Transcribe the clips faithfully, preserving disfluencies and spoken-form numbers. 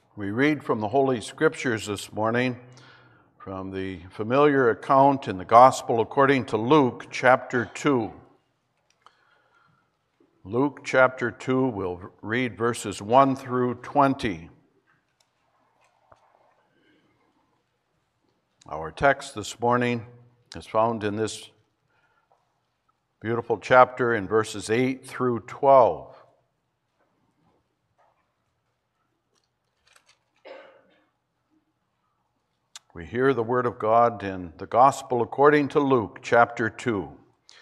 We read from the Holy Scriptures this morning from the familiar account in the Gospel according to Luke chapter two. Luke chapter two, we'll read verses one through twenty. Our text this morning is found in this beautiful chapter in verses eight through twelve. We hear the word of God in the Gospel according to Luke chapter two.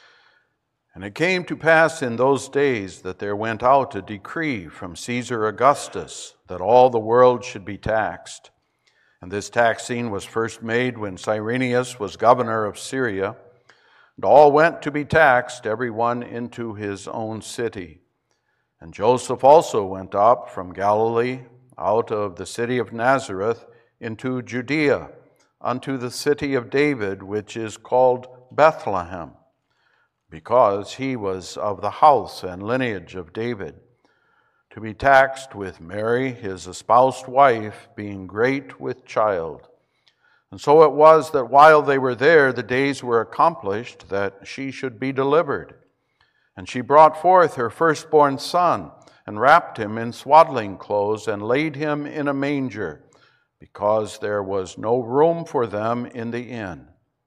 And it came to pass in those days that there went out a decree from Caesar Augustus that all the world should be taxed. And this taxing was first made when Cyrenius was governor of Syria. And all went to be taxed, every one into his own city. And Joseph also went up from Galilee, out of the city of Nazareth, into Judea, unto the city of David, which is called Bethlehem, because he was of the house and lineage of David, to be taxed with Mary, his espoused wife, being great with child. And so it was that while they were there, the days were accomplished that she should be delivered. And she brought forth her firstborn son, and wrapped him in swaddling clothes, and laid him in a manger, because there was no room for them in the inn.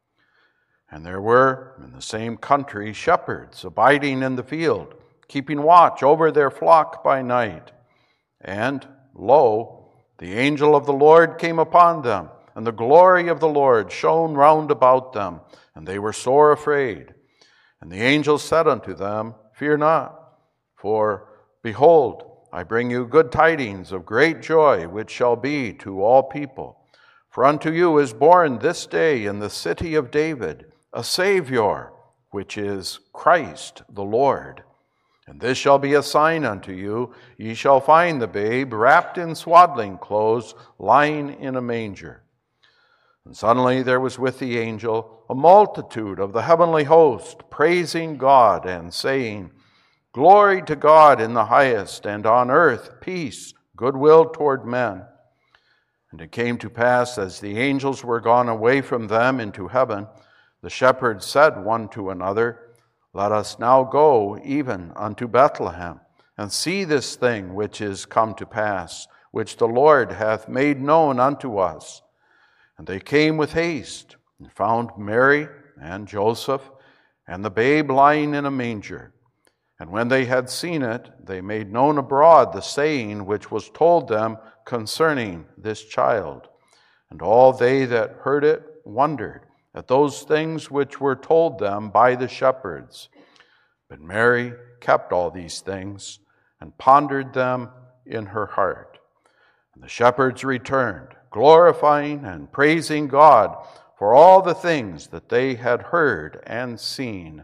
And there were in the same country shepherds abiding in the field, keeping watch over their flock by night. And, lo, the angel of the Lord came upon them, and the glory of the Lord shone round about them, and they were sore afraid. And the angel said unto them, Fear not, for, behold, I bring you good tidings of great joy, which shall be to all people. For unto you is born this day in the city of David a Savior, which is Christ the Lord. And this shall be a sign unto you, ye shall find the babe wrapped in swaddling clothes, lying in a manger. And suddenly there was with the angel a multitude of the heavenly host, praising God and saying, Glory to God in the highest, and on earth peace, goodwill toward men. And it came to pass, as the angels were gone away from them into heaven, the shepherds said one to another, Let us now go even unto Bethlehem, and see this thing which is come to pass, which the Lord hath made known unto us. And they came with haste, and found Mary and Joseph, and the babe lying in a manger. And when they had seen it, they made known abroad the saying which was told them concerning this child. And all they that heard it wondered at those things which were told them by the shepherds. But Mary kept all these things, and pondered them in her heart. And the shepherds returned, glorifying and praising God for all the things that they had heard and seen,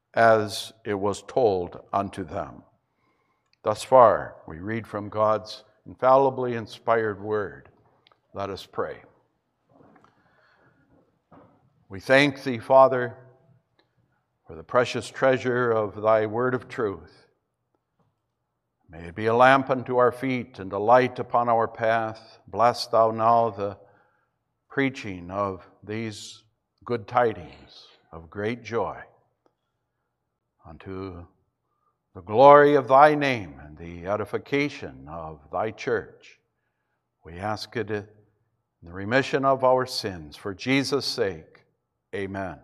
as it was told unto them. Thus far, we read from God's infallibly inspired word. Let us pray. We thank thee, Father, for the precious treasure of thy word of truth. May it be a lamp unto our feet and a light upon our path. Bless thou now the preaching of these good tidings of great joy, unto the glory of thy name and the edification of thy church. We ask it in the remission of our sins. For Jesus' sake, amen.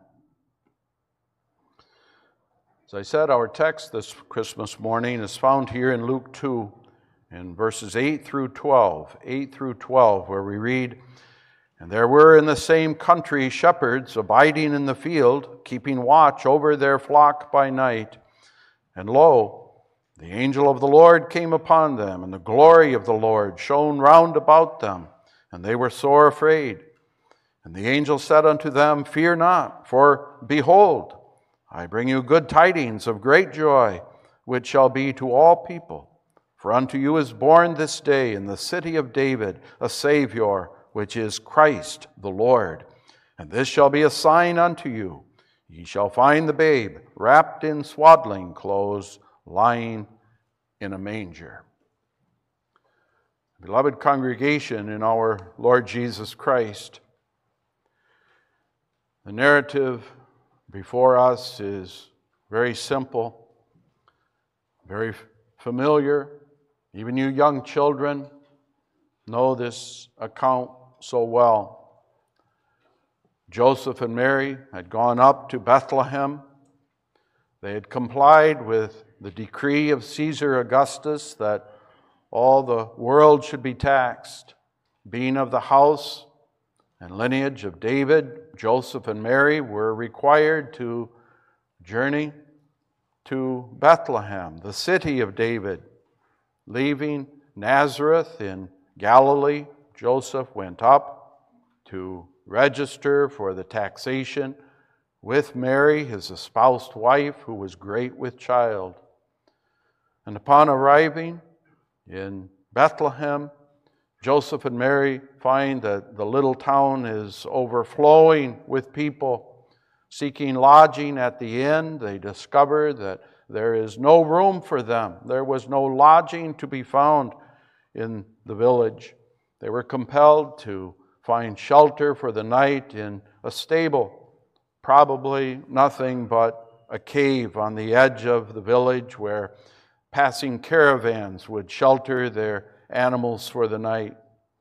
As I said, our text this Christmas morning is found here in Luke two, in verses eight through twelve. eight through twelve, where we read, And there were in the same country shepherds abiding in the field, keeping watch over their flock by night. And lo, the angel of the Lord came upon them, and the glory of the Lord shone round about them, and they were sore afraid. And the angel said unto them, Fear not, for behold, I bring you good tidings of great joy, which shall be to all people. For unto you is born this day in the city of David a Savior, which is Christ the Lord. And this shall be a sign unto you. Ye shall find the babe wrapped in swaddling clothes, lying in a manger. Beloved congregation in our Lord Jesus Christ, the narrative before us is very simple, very familiar. Even you young children know this account so well. Joseph and Mary had gone up to Bethlehem. They had complied with the decree of Caesar Augustus that all the world should be taxed. Being of the house and lineage of David, Joseph and Mary were required to journey to Bethlehem, the city of David. Leaving Nazareth in Galilee, Joseph went up to register for the taxation with Mary, his espoused wife, who was great with child. And upon arriving in Bethlehem, Joseph and Mary find that the little town is overflowing with people seeking lodging at the inn. They discover that there is no room for them. There was no lodging to be found in the village. They were compelled to find shelter for the night in a stable, probably nothing but a cave on the edge of the village where passing caravans would shelter their animals for the night.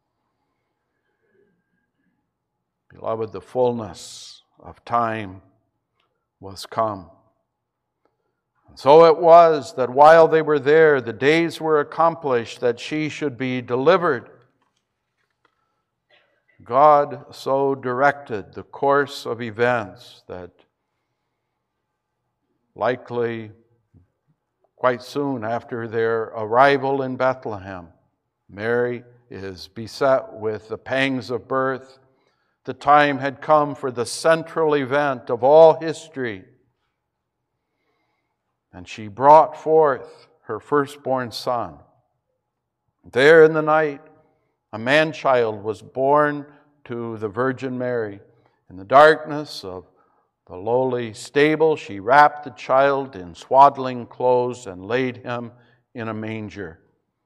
Beloved, the fullness of time was come. And so it was that while they were there, the days were accomplished that she should be delivered. God so directed the course of events that likely quite soon after their arrival in Bethlehem, Mary is beset with the pangs of birth. The time had come for the central event of all history. And she brought forth her firstborn son. There in the night, a man-child was born to the Virgin Mary. In the darkness of the lowly stable, she wrapped the child in swaddling clothes and laid him in a manger.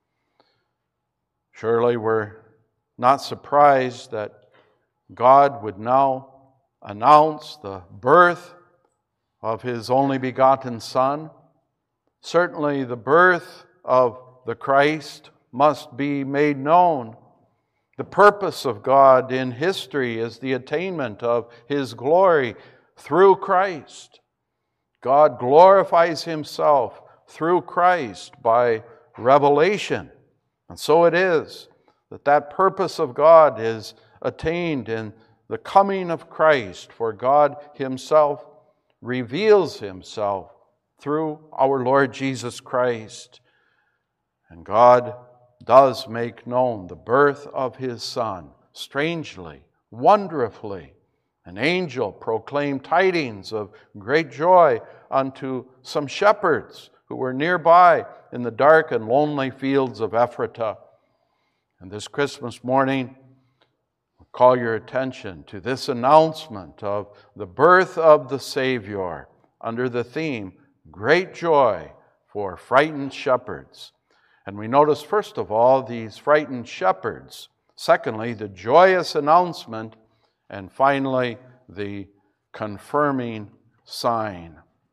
Surely we're not surprised that God would now announce the birth of His only begotten Son. Certainly the birth of the Christ must be made known. The purpose of God in history is the attainment of His glory through Christ. God glorifies Himself through Christ by revelation. And so it is that that purpose of God is attained in the coming of Christ, for God Himself reveals Himself through our Lord Jesus Christ. And God does make known the birth of His Son. Strangely, wonderfully, an angel proclaimed tidings of great joy unto some shepherds who were nearby in the dark and lonely fields of Ephratah. And this Christmas morning, I'll call your attention to this announcement of the birth of the Savior under the theme, Great Joy for Frightened Shepherds. And we notice, first of all, these frightened shepherds. Secondly, the joyous announcement. And finally, the confirming sign.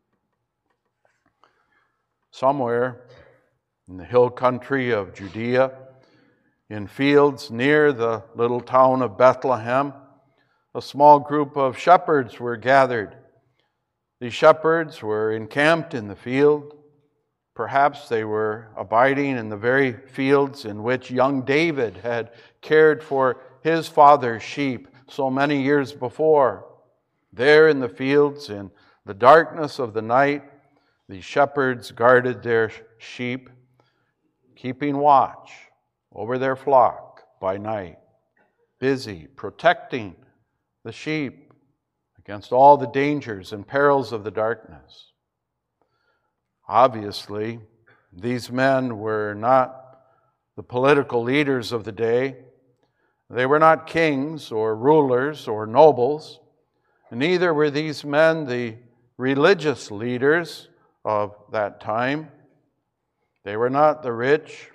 Somewhere in the hill country of Judea, in fields near the little town of Bethlehem, a small group of shepherds were gathered. These shepherds were encamped in the field. Perhaps they were abiding in the very fields in which young David had cared for his father's sheep so many years before. There in the fields, in the darkness of the night, the shepherds guarded their sheep, keeping watch over their flock by night, busy protecting the sheep against all the dangers and perils of the darkness. Obviously, these men were not the political leaders of the day. They were not kings or rulers or nobles. Neither were these men the religious leaders of that time. They were not the rich,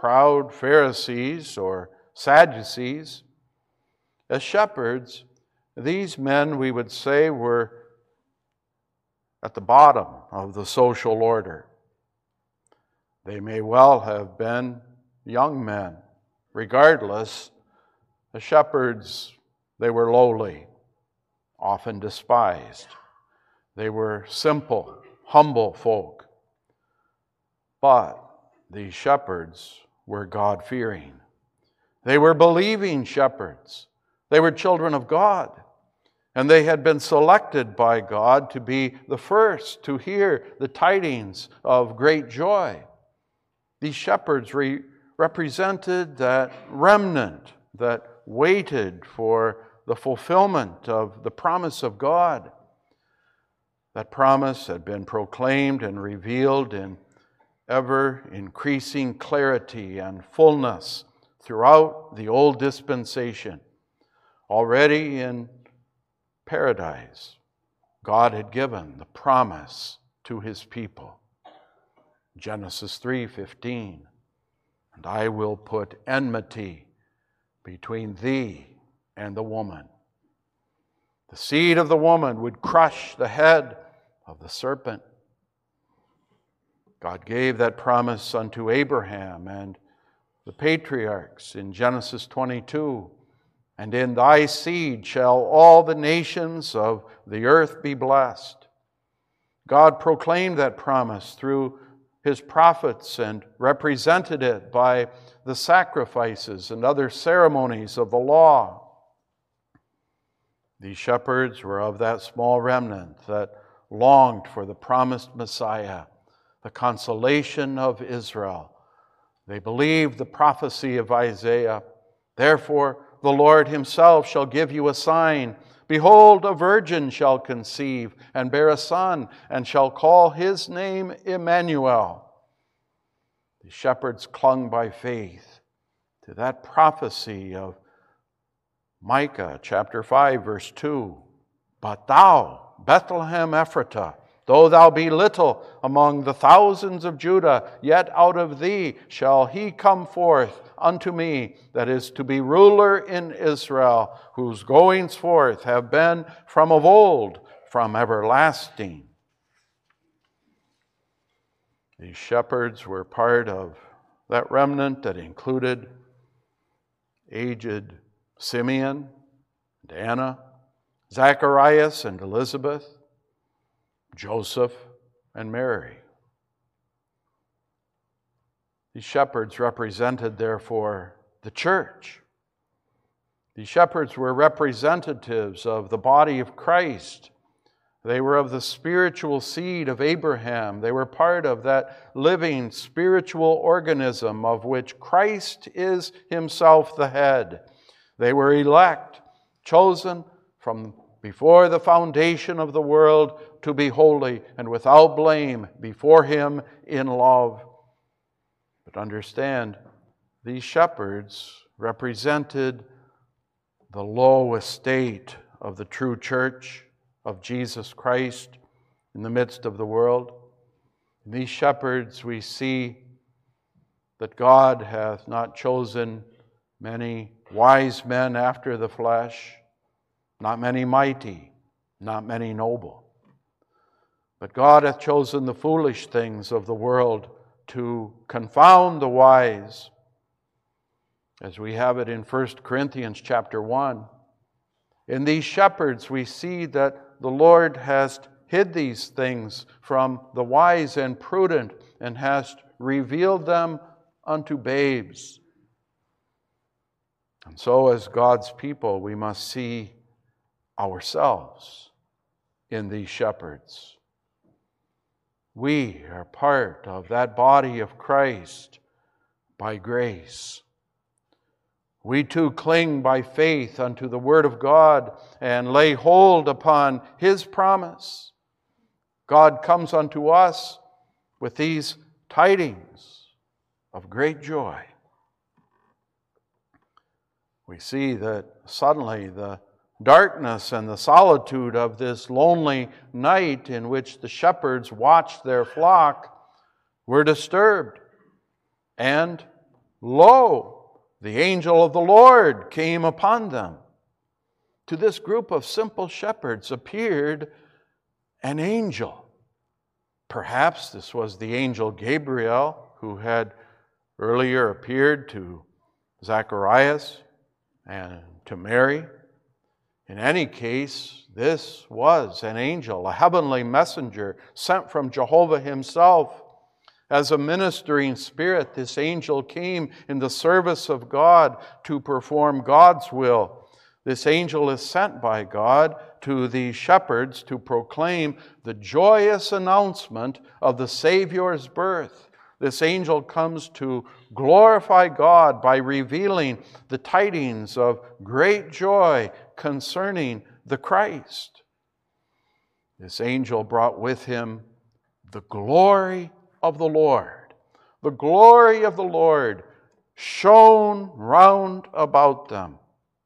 proud Pharisees or Sadducees. As shepherds, these men, we would say, were at the bottom of the social order. They may well have been young men. Regardless, the shepherds, they were lowly, often despised. They were simple, humble folk. But these shepherds were God-fearing. They were believing shepherds. They were children of God. And they had been selected by God to be the first to hear the tidings of great joy. These shepherds re- represented that remnant that waited for the fulfillment of the promise of God. That promise had been proclaimed and revealed in ever-increasing clarity and fullness throughout the old dispensation. Already in paradise, God had given the promise to His people. Genesis three fifteen, "And I will put enmity between thee and the woman. The seed of the woman would crush the head of the serpent." God gave that promise unto Abraham and the patriarchs in Genesis twenty-two. "And in thy seed shall all the nations of the earth be blessed." God proclaimed that promise through His prophets and represented it by the sacrifices and other ceremonies of the law. These shepherds were of that small remnant that longed for the promised Messiah, the consolation of Israel. They believed the prophecy of Isaiah. "Therefore, the Lord Himself shall give you a sign. Behold, a virgin shall conceive and bear a son, and shall call His name Emmanuel." The shepherds clung by faith to that prophecy of Micah chapter five, verse two. "But thou, Bethlehem Ephratah, though thou be little among the thousands of Judah, yet out of thee shall He come forth unto me, that is to be ruler in Israel, whose goings forth have been from of old, from everlasting." These shepherds were part of that remnant that included aged Simeon and Anna, Zacharias and Elizabeth, Joseph and Mary. These shepherds represented, therefore, the church. These shepherds were representatives of the body of Christ. They were of the spiritual seed of Abraham. They were part of that living spiritual organism of which Christ is Himself the head. They were elect, chosen from before the foundation of the world to be holy and without blame before Him in love. But understand, these shepherds represented the low estate of the true church of Jesus Christ in the midst of the world. In these shepherds we see that God hath not chosen many wise men after the flesh, not many mighty, not many noble. But God hath chosen the foolish things of the world to confound the wise, as we have it in First Corinthians chapter one. In these shepherds we see that the Lord has hid these things from the wise and prudent, and has revealed them unto babes. And so as God's people, we must see ourselves in these shepherds. We are part of that body of Christ by grace. We too cling by faith unto the Word of God and lay hold upon His promise. God comes unto us with these tidings of great joy. We see that suddenly the darkness and the solitude of this lonely night in which the shepherds watched their flock were disturbed. And lo, the angel of the Lord came upon them. To this group of simple shepherds appeared an angel. Perhaps this was the angel Gabriel, who had earlier appeared to Zacharias and to Mary. In any case, this was an angel, a heavenly messenger sent from Jehovah himself. As a ministering spirit, this angel came in the service of God to perform God's will. This angel is sent by God to the shepherds to proclaim the joyous announcement of the Savior's birth. This angel comes to glorify God by revealing the tidings of great joy concerning the Christ. This angel brought with him the glory of the Lord. The glory of the Lord shone round about them.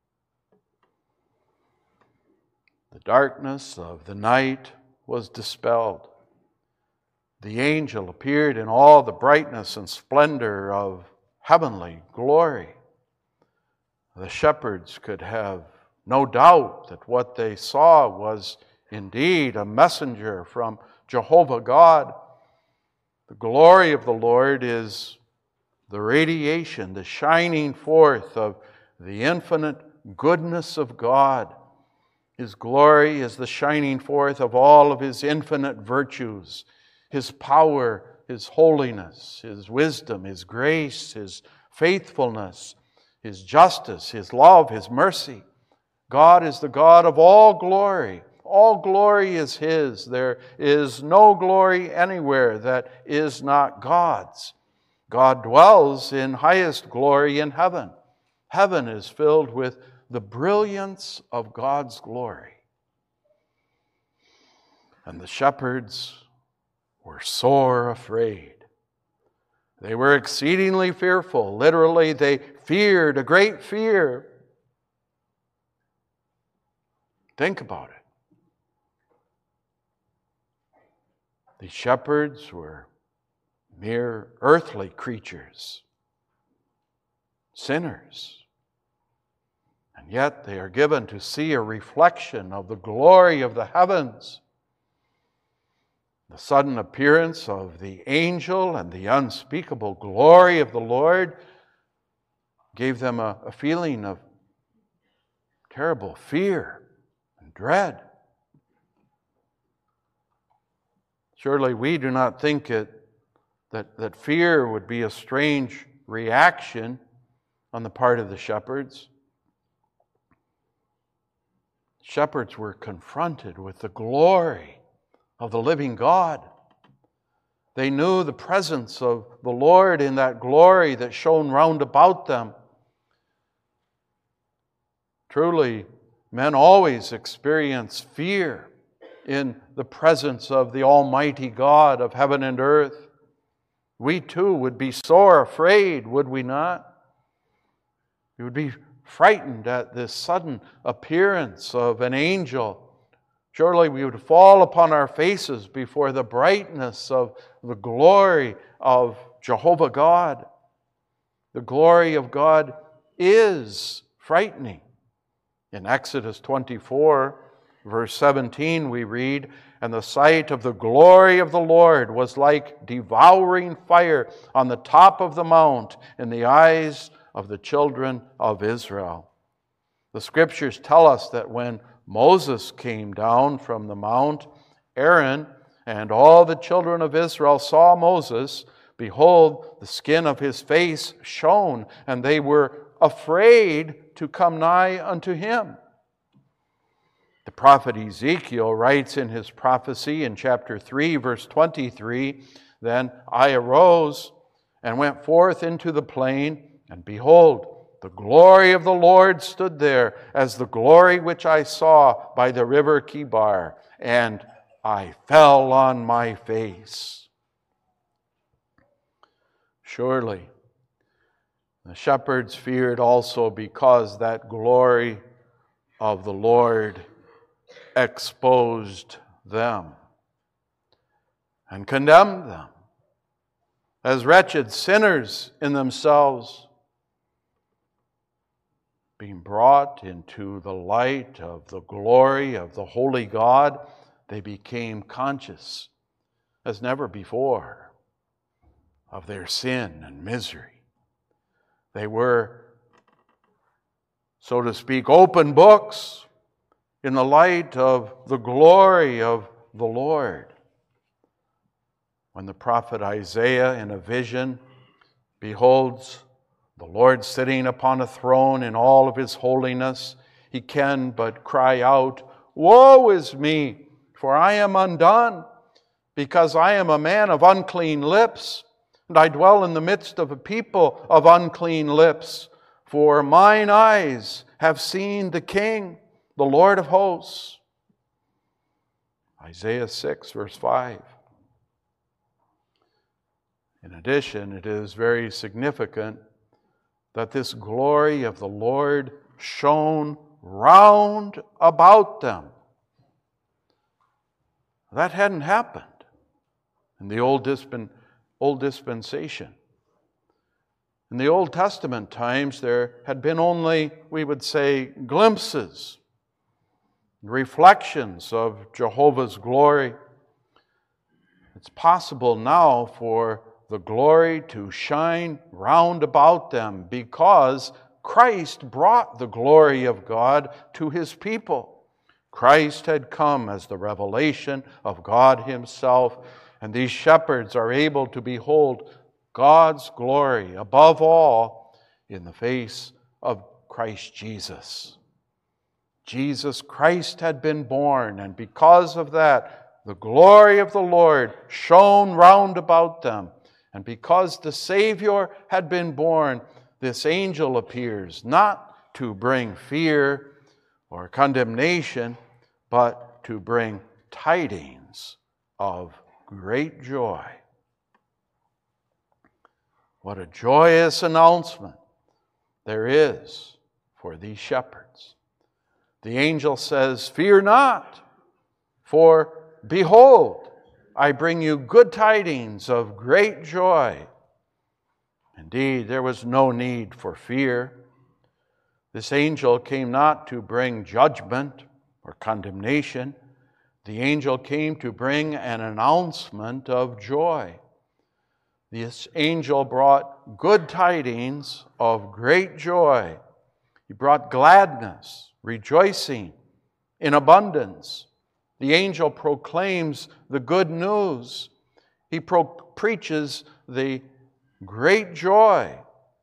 The darkness of the night was dispelled. The angel appeared in all the brightness and splendor of heavenly glory. The shepherds could have no doubt that what they saw was indeed a messenger from Jehovah God. The glory of the Lord is the radiation, the shining forth of the infinite goodness of God. His glory is the shining forth of all of His infinite virtues, His power, His holiness, His wisdom, His grace, His faithfulness, His justice, His love, His mercy. God is the God of all glory. All glory is His. There is no glory anywhere that is not God's. God dwells in highest glory in heaven. Heaven is filled with the brilliance of God's glory. And the shepherds were sore afraid. They were exceedingly fearful. Literally, they feared a great fear. Think about it. The shepherds were mere earthly creatures, sinners. And yet they are given to see a reflection of the glory of the heavens. The sudden appearance of the angel and the unspeakable glory of the Lord gave them a, a feeling of terrible fear and dread. Surely we do not think it that, that fear would be a strange reaction on the part of the shepherds. Shepherds were confronted with the glory of the living God. They knew the presence of the Lord in that glory that shone round about them. Truly, men always experience fear in the presence of the Almighty God of heaven and earth. We too would be sore afraid, would we not? We would be frightened at this sudden appearance of an angel. Surely we would fall upon our faces before the brightness of the glory of Jehovah God. The glory of God is frightening. In Exodus twenty-four, verse seventeen, we read, "And the sight of the glory of the Lord was like devouring fire on the top of the mount in the eyes of the children of Israel." The Scriptures tell us that when Moses came down from the mount, Aaron and all the children of Israel saw Moses. Behold, the skin of his face shone, and they were afraid to come nigh unto him. The prophet Ezekiel writes in his prophecy in chapter three, verse twenty-three, "Then I arose and went forth into the plain, and behold, the glory of the Lord stood there, as the glory which I saw by the river Kibar, and I fell on my face." Surely, the shepherds feared also because that glory of the Lord exposed them and condemned them as wretched sinners in themselves. being brought into the light of the glory of the holy God, they became conscious as never before of their sin and misery. They were, so to speak, open books in the light of the glory of the Lord. When the prophet Isaiah in a vision beholds the Lord sitting upon a throne in all of his holiness, he can but cry out, "Woe is me, for I am undone, because I am a man of unclean lips, and I dwell in the midst of a people of unclean lips. For mine eyes have seen the King, the Lord of hosts." Isaiah six, verse five. In addition, it is very significant that this glory of the Lord shone round about them. That hadn't happened in the Old, Dispen- Old Dispensation. In the Old Testament times, there had been only, we would say, glimpses, reflections of Jehovah's glory. It's possible now for the glory to shine round about them because Christ brought the glory of God to his people. Christ had come as the revelation of God himself, and these shepherds are able to behold God's glory above all in the face of Christ Jesus. Jesus Christ had been born, and because of that, the glory of the Lord shone round about them. And because the Savior had been born, this angel appears not to bring fear or condemnation, but to bring tidings of great joy. What a joyous announcement there is for these shepherds. The angel says, "Fear not, for behold, I bring you good tidings of great joy." Indeed, there was no need for fear. This angel came not to bring judgment or condemnation. The angel came to bring an announcement of joy. This angel brought good tidings of great joy. He brought gladness, rejoicing in abundance. The angel proclaims the good news. He pro- preaches the great joy.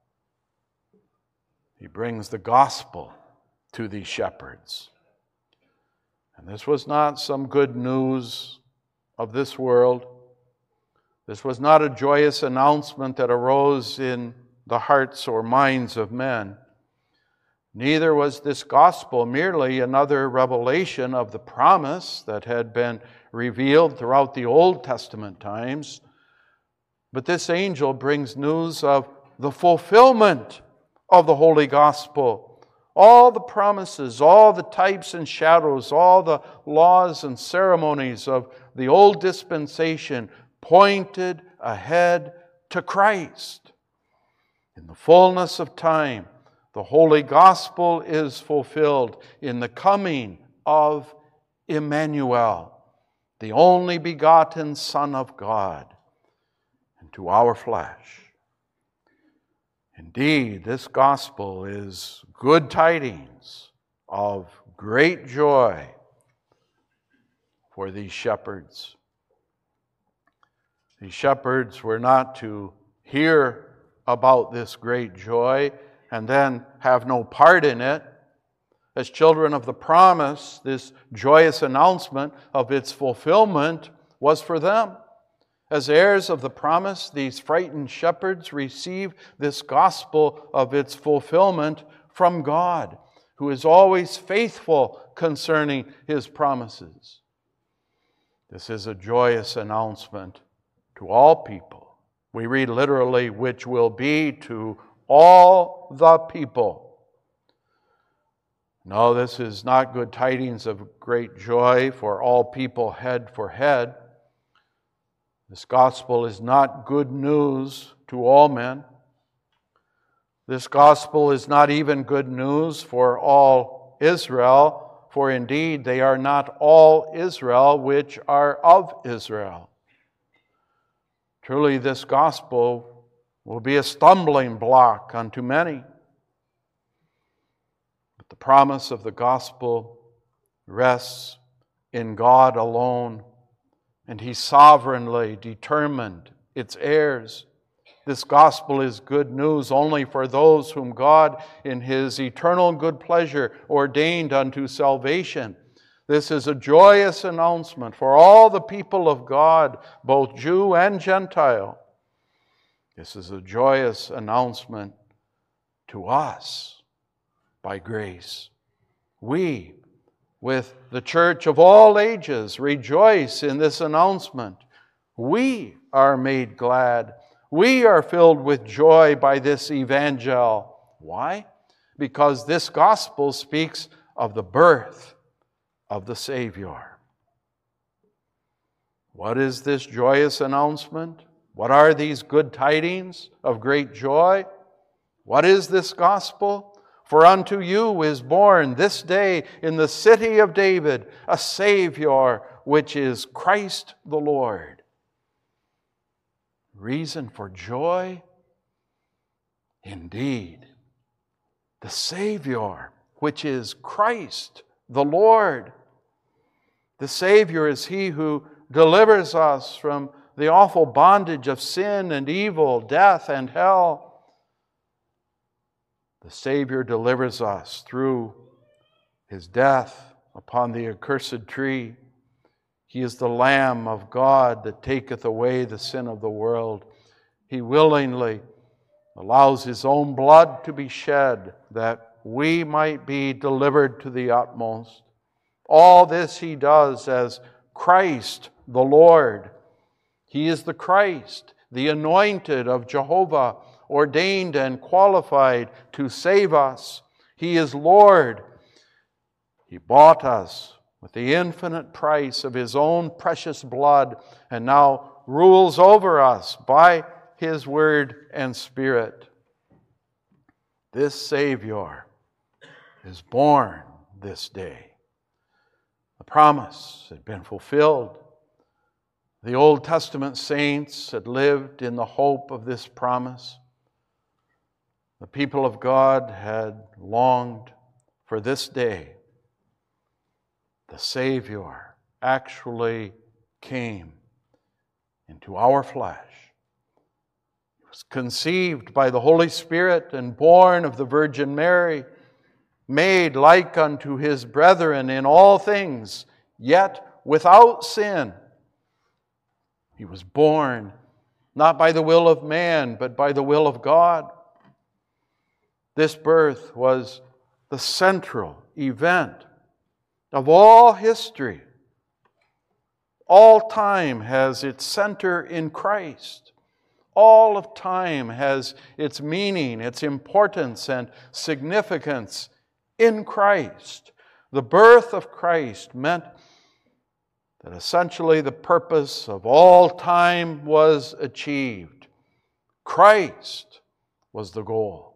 He brings the gospel to these shepherds. And this was not some good news of this world. This was not a joyous announcement that arose in the hearts or minds of men. Neither was this gospel merely another revelation of the promise that had been revealed throughout the Old Testament times, but this angel brings news of the fulfillment of the Holy Gospel. All the promises, all the types and shadows, all the laws and ceremonies of the Old Dispensation pointed ahead to Christ. In the fullness of time, the Holy Gospel is fulfilled in the coming of Emmanuel, the only begotten Son of God, into our flesh. Indeed, this gospel is good tidings of great joy for these shepherds. These shepherds were not to hear about this great joy and then have no part in it. As children of the promise, this joyous announcement of its fulfillment was for them. As heirs of the promise, these frightened shepherds receive this gospel of its fulfillment from God, who is always faithful concerning his promises. This is a joyous announcement to all people. We read literally, which will be to all the people. No, this is not good tidings of great joy for all people head for head. This gospel is not good news to all men. This gospel is not even good news for all Israel, for indeed they are not all Israel which are of Israel. Truly, this gospel will be a stumbling block unto many. But the promise of the gospel rests in God alone, and He sovereignly determined its heirs. This gospel is good news only for those whom God, in His eternal good pleasure, ordained unto salvation. This is a joyous announcement for all the people of God, both Jew and Gentile. This is a joyous announcement to us by grace. We, with the church of all ages, rejoice in this announcement. We are made glad. We are filled with joy by this evangel. Why? Because this gospel speaks of the birth of the Savior. What is this joyous announcement? What are these good tidings of great joy? What is this gospel? For unto you is born this day in the city of David a Savior, which is Christ the Lord. Reason for joy? Indeed, the Savior, which is Christ the Lord. The Savior is He who delivers us from the awful bondage of sin and evil, death and hell. The Savior delivers us through His death upon the accursed tree. He is the Lamb of God that taketh away the sin of the world. He willingly allows His own blood to be shed that we might be delivered to the utmost. All this He does as Christ the Lord. He is the Christ, the anointed of Jehovah, ordained and qualified to save us. He is Lord. He bought us with the infinite price of His own precious blood, and now rules over us by His Word and Spirit. This Savior is born this day. The promise had been fulfilled. The Old Testament saints had lived in the hope of this promise. The people of God had longed for this day. The Savior actually came into our flesh. He was conceived by the Holy Spirit and born of the Virgin Mary, made like unto His brethren in all things, yet without sin. He was born not by the will of man, but by the will of God. This birth was the central event of all history. All time has its center in Christ. All of time has its meaning, its importance, and significance in Christ. The birth of Christ meant that essentially the purpose of all time was achieved. Christ was the goal.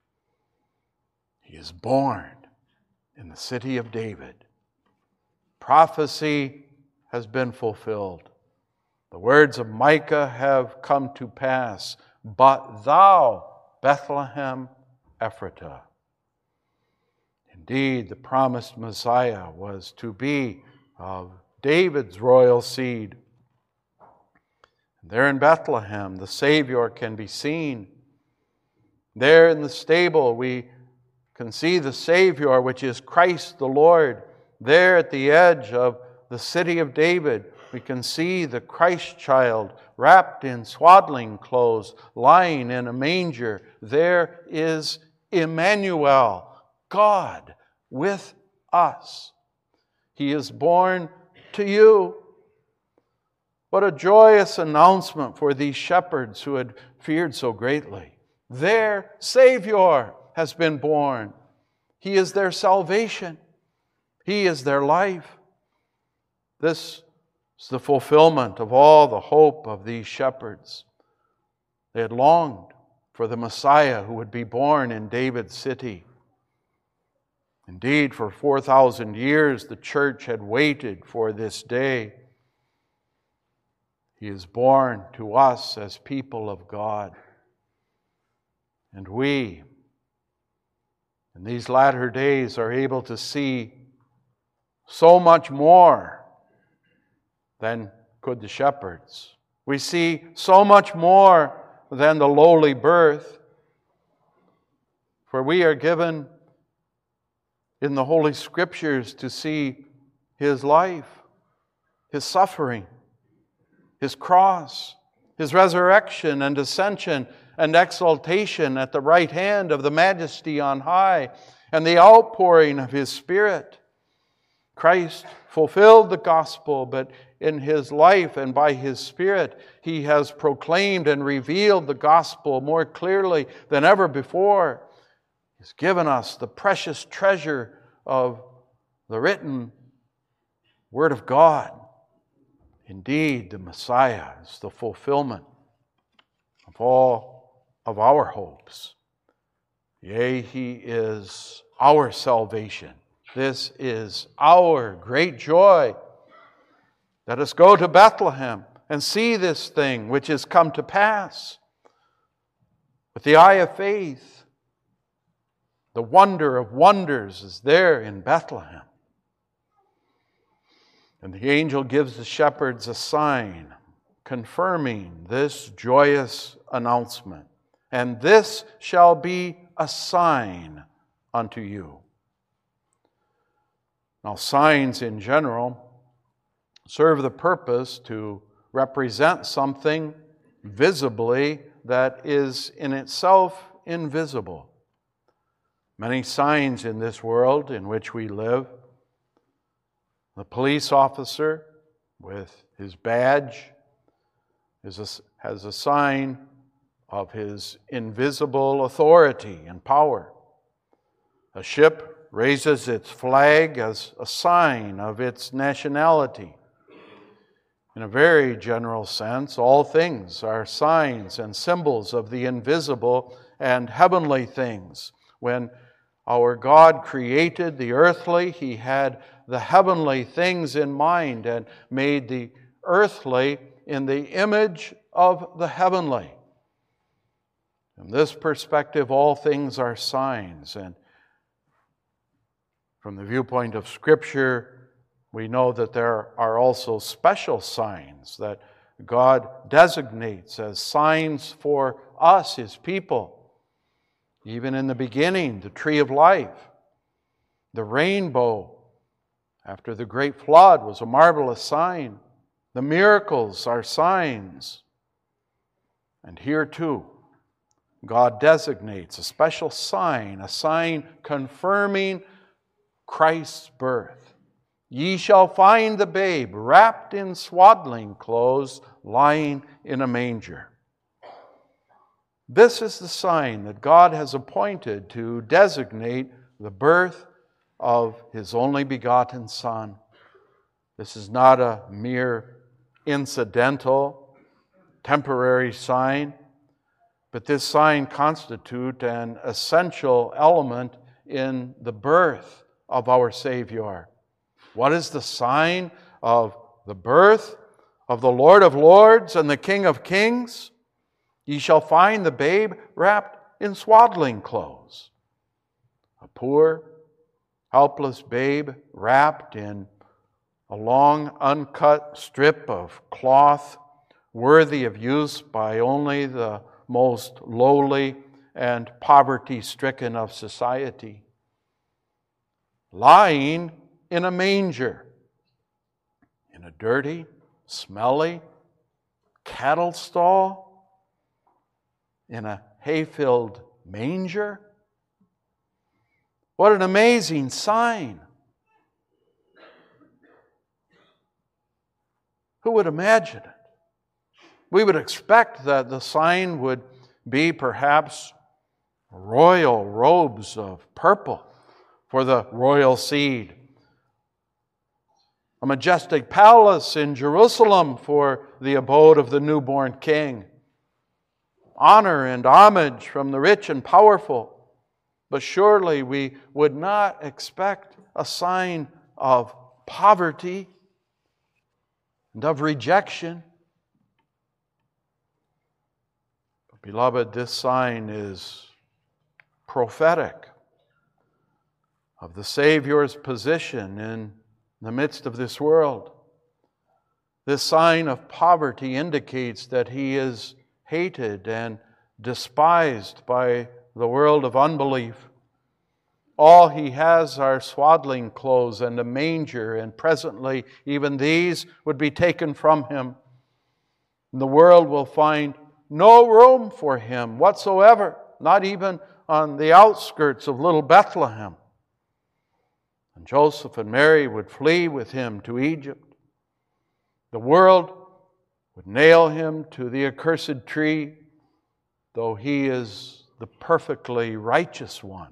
He is born in the city of David. Prophecy has been fulfilled. The words of Micah have come to pass. But thou, Bethlehem Ephratah. Indeed, the promised Messiah was to be of David's royal seed. There in Bethlehem, the Savior can be seen. There in the stable, we can see the Savior, which is Christ the Lord. There at the edge of the city of David, we can see the Christ child wrapped in swaddling clothes, lying in a manger. There is Emmanuel, God with us. He is born to you. What a joyous announcement for these shepherds who had feared so greatly. Their Savior has been born. He is their salvation. He is their life. This is the fulfillment of all the hope of these shepherds. They had longed for the Messiah who would be born in David's city. Indeed, for four thousand years the church had waited for this day. He is born to us as people of God. And we, in these latter days, are able to see so much more than could the shepherds. We see so much more than the lowly birth. For we are given in the Holy Scriptures to see His life, His suffering, His cross, His resurrection and ascension and exaltation at the right hand of the Majesty on high, and the outpouring of His Spirit. Christ fulfilled the gospel, but in His life and by His Spirit, He has proclaimed and revealed the gospel more clearly than ever before. He's given us the precious treasure of the written Word of God. Indeed, the Messiah is the fulfillment of all of our hopes. Yea, He is our salvation. This is our great joy. Let us go to Bethlehem and see this thing which has come to pass. With the eye of faith, the wonder of wonders is there in Bethlehem. And the angel gives the shepherds a sign confirming this joyous announcement. And this shall be a sign unto you. Now, signs in general serve the purpose to represent something visibly that is in itself invisible. Many signs in this world in which we live. The police officer with his badge is a, has a sign of his invisible authority and power. A ship raises its flag as a sign of its nationality. In a very general sense, all things are signs and symbols of the invisible and heavenly things. When our God created the earthly, He had the heavenly things in mind and made the earthly in the image of the heavenly. From this perspective, all things are signs. And from the viewpoint of Scripture, we know that there are also special signs that God designates as signs for us, His people. Even in the beginning, the tree of life, the rainbow after the great flood was a marvelous sign. The miracles are signs. And here too, God designates a special sign, a sign confirming Christ's birth. Ye shall find the babe wrapped in swaddling clothes, lying in a manger. This is the sign that God has appointed to designate the birth of His only begotten Son. This is not a mere incidental, temporary sign, but this sign constitutes an essential element in the birth of our Savior. What is the sign of the birth of the Lord of Lords and the King of Kings? Ye shall find the babe wrapped in swaddling clothes. A poor, helpless babe wrapped in a long, uncut strip of cloth, worthy of use by only the most lowly and poverty-stricken of society. Lying in a manger, in a dirty, smelly cattle stall, in a hay-filled manger. What an amazing sign. Who would imagine it? We would expect that the sign would be perhaps royal robes of purple for the royal seed, a majestic palace in Jerusalem for the abode of the newborn king. honor and homage from the rich and powerful, but surely we would not expect a sign of poverty and of rejection. But beloved, this sign is prophetic of the Savior's position in the midst of this world. This sign of poverty indicates that He is hated and despised by the world of unbelief. All He has are swaddling clothes and a manger, and presently even these would be taken from Him. And the world will find no room for Him whatsoever, not even on the outskirts of little Bethlehem. And Joseph and Mary would flee with Him to Egypt. The world would nail Him to the accursed tree, though He is the perfectly righteous one.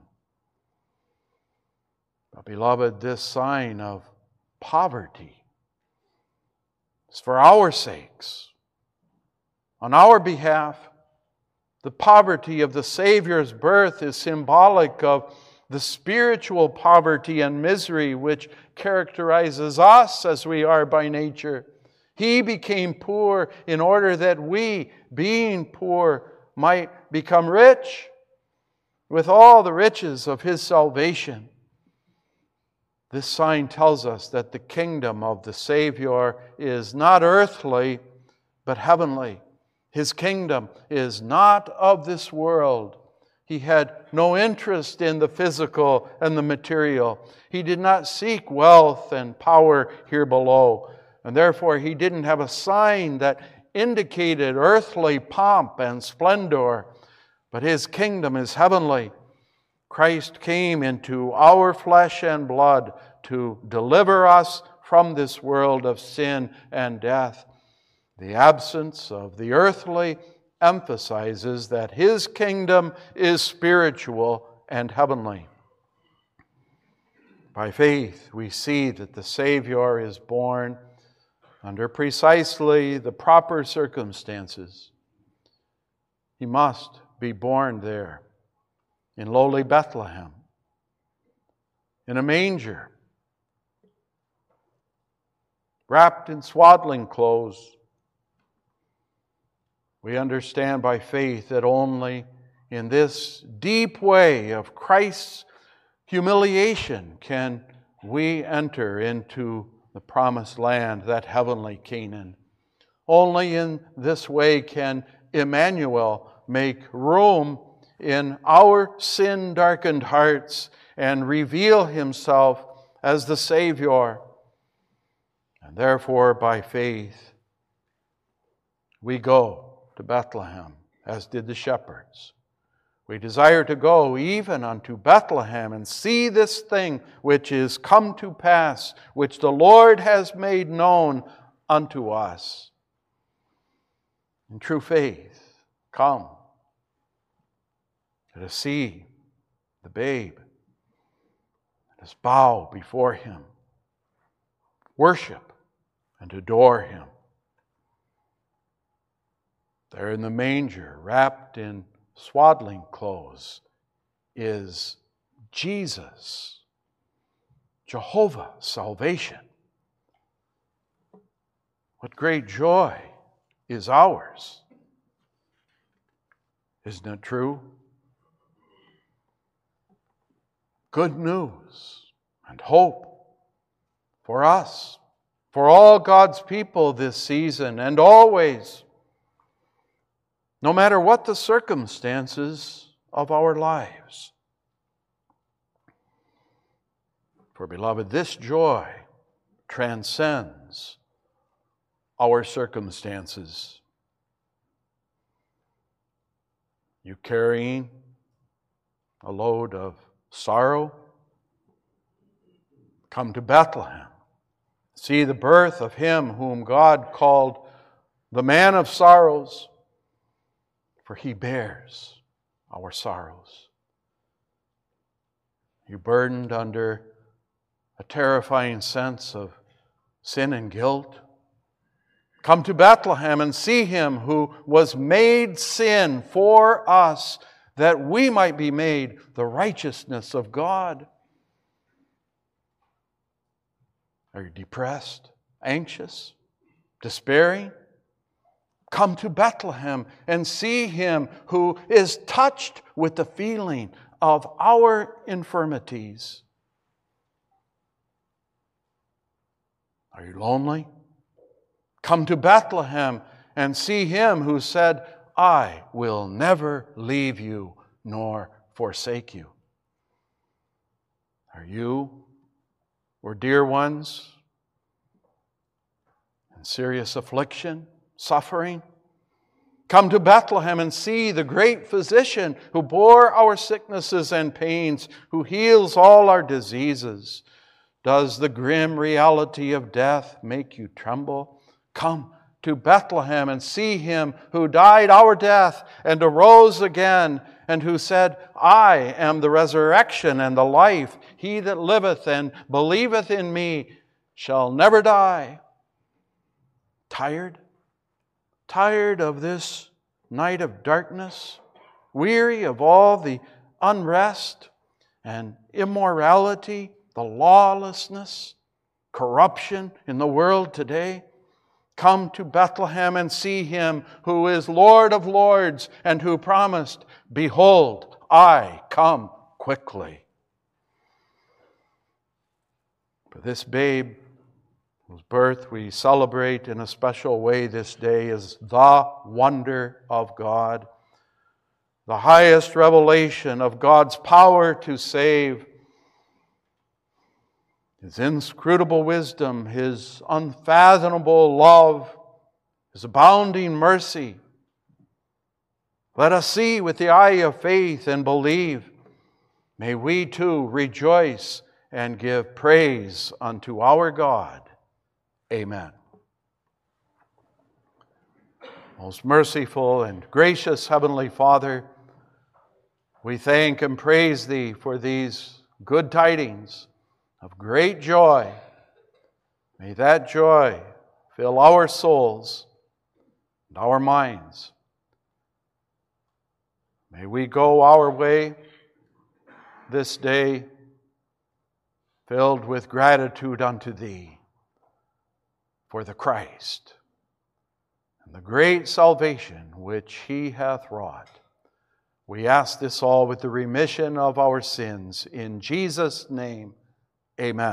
But beloved, this sign of poverty is for our sakes, on our behalf. The poverty of the Savior's birth is symbolic of the spiritual poverty and misery which characterizes us as we are by nature. He became poor in order that we, being poor, might become rich with all the riches of His salvation. This sign tells us that the kingdom of the Savior is not earthly, but heavenly. His kingdom is not of this world. He had no interest in the physical and the material. He did not seek wealth and power here below. And therefore, He didn't have a sign that indicated earthly pomp and splendor. But His kingdom is heavenly. Christ came into our flesh and blood to deliver us from this world of sin and death. The absence of the earthly emphasizes that His kingdom is spiritual and heavenly. By faith, we see that the Savior is born under precisely the proper circumstances. He must be born there in lowly Bethlehem, in a manger, wrapped in swaddling clothes. We understand by faith that only in this deep way of Christ's humiliation can we enter into the promised land, that heavenly Canaan. Only in this way can Emmanuel make room in our sin-darkened hearts and reveal Himself as the Savior. And therefore, by faith, we go to Bethlehem, as did the shepherds. We desire to go even unto Bethlehem and see this thing which is come to pass, which the Lord has made known unto us. In true faith, come. Let us see the babe. Let us bow before Him, worship and adore Him. There in the manger, wrapped in swaddling clothes, is Jesus, Jehovah, salvation. What great joy is ours. Isn't it true? Good news and hope for us, for all God's people this season and always, no matter what the circumstances of our lives. For, beloved, this joy transcends our circumstances. You carrying a load of sorrow? Come to Bethlehem. See the birth of Him whom God called the Man of Sorrows, for He bears our sorrows. You burdened under a terrifying sense of sin and guilt? Come to Bethlehem and see him who was made sin for us, that we might be made the righteousness of God. Are you depressed, anxious, despairing? Come to Bethlehem and see him who is touched with the feeling of our infirmities. Are you lonely? Come to Bethlehem and see him who said, I will never leave you nor forsake you. Are you or dear ones in serious affliction, suffering? Come to Bethlehem and see the great physician who bore our sicknesses and pains, who heals all our diseases. Does the grim reality of death make you tremble? Come to Bethlehem and see him who died our death and arose again, and who said, I am the resurrection and the life. He that liveth and believeth in me shall never die. Tired? Tired of this night of darkness? Weary of all the unrest and immorality, the lawlessness, corruption in the world today? Come to Bethlehem and see him who is Lord of lords and who promised, behold, I come quickly. For this babe whose birth we celebrate in a special way this day is the wonder of God, the highest revelation of God's power to save. His inscrutable wisdom, His unfathomable love, His abounding mercy. Let us see with the eye of faith and believe. May we too rejoice and give praise unto our God. Amen. Most merciful and gracious Heavenly Father, we thank and praise Thee for these good tidings of great joy. May that joy fill our souls and our minds. May we go our way this day filled with gratitude unto Thee for the Christ and the great salvation which He hath wrought. We ask this all with the remission of our sins. In Jesus' name, amen.